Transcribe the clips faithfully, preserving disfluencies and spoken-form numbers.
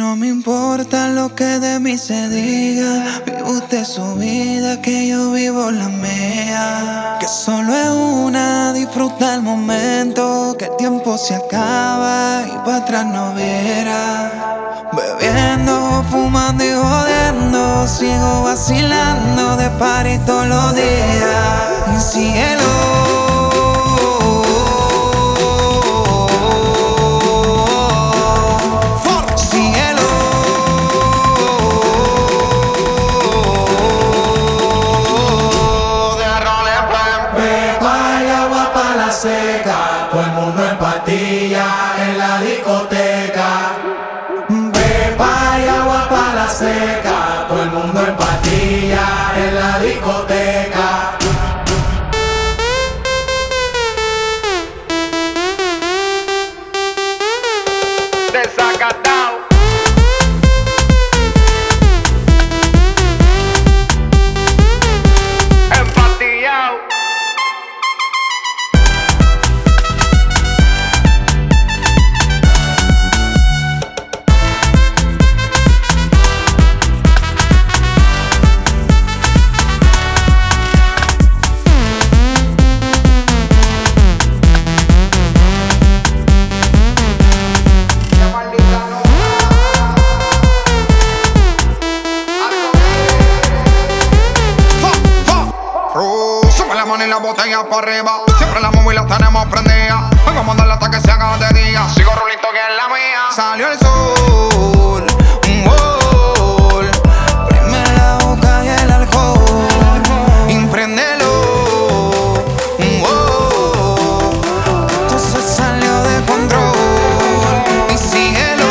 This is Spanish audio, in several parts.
No me importa lo que de mí se diga, vive usted su vida, que yo vivo la mía. Que solo es una, disfruta el momento, que el tiempo se acaba y para atrás no verá. Bebiendo, fumando y jodiendo, sigo vacilando de party todos los días. Síguelo. Seca, todo el mundo en pastillas en la discoteca. Pepa y agua pa' la seca, todo el mundo en pastillas en la discoteca. Desacatao. Empastillao. Y la botella para arriba, siempre la móvil la tenemos prendida. Vengo a mandarla hasta que se haga de día. Sigo rulito que es la mía. Salió el sol, un gol. Prime la boca y el alcohol. Impréndelo, un gol. Esto se salió de control. Y síguelo.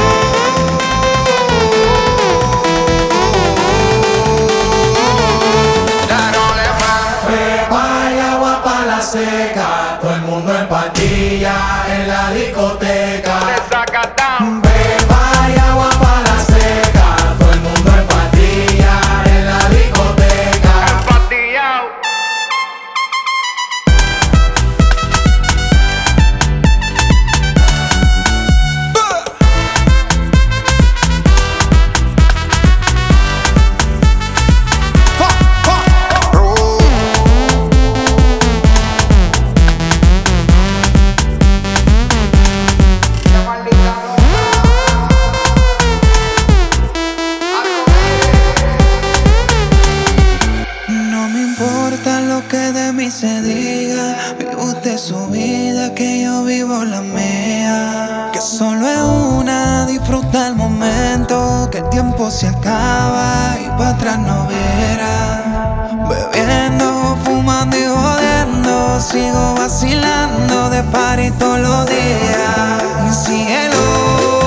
Seca, todo el mundo en pastillas en la discoteca. Desacatao. Pepa y agua pa' la seca, todo el mundo en pastillas en la discoteca. Empastillao. Que de mí se diga, vive usted su vida, que yo vivo la mía. Que solo es una, disfruta el momento, que el tiempo se acaba y para atrás no verá. Bebiendo, fumando y jodiendo, sigo vacilando de party todos los días. Y síguelo.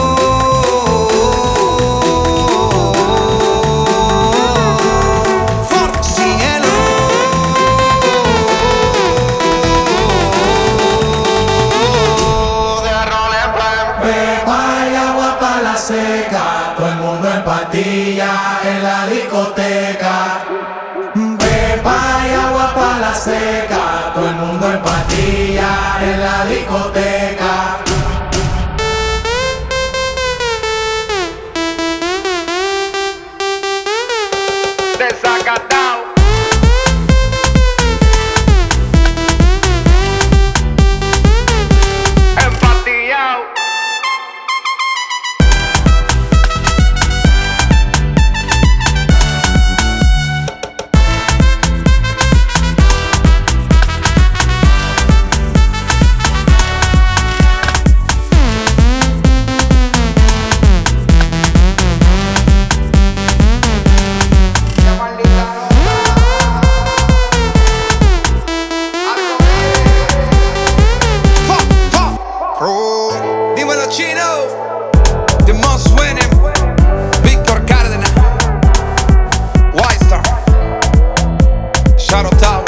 Seca, todo el mundo en pastillas en la discoteca. Pepa y agua pa' la seca, todo el mundo en pastillas en la discoteca. Desacatao. Empastillao. Dímelo, Chino, the most winning, Víctor Cárdenas, White Star, Shadow Tower.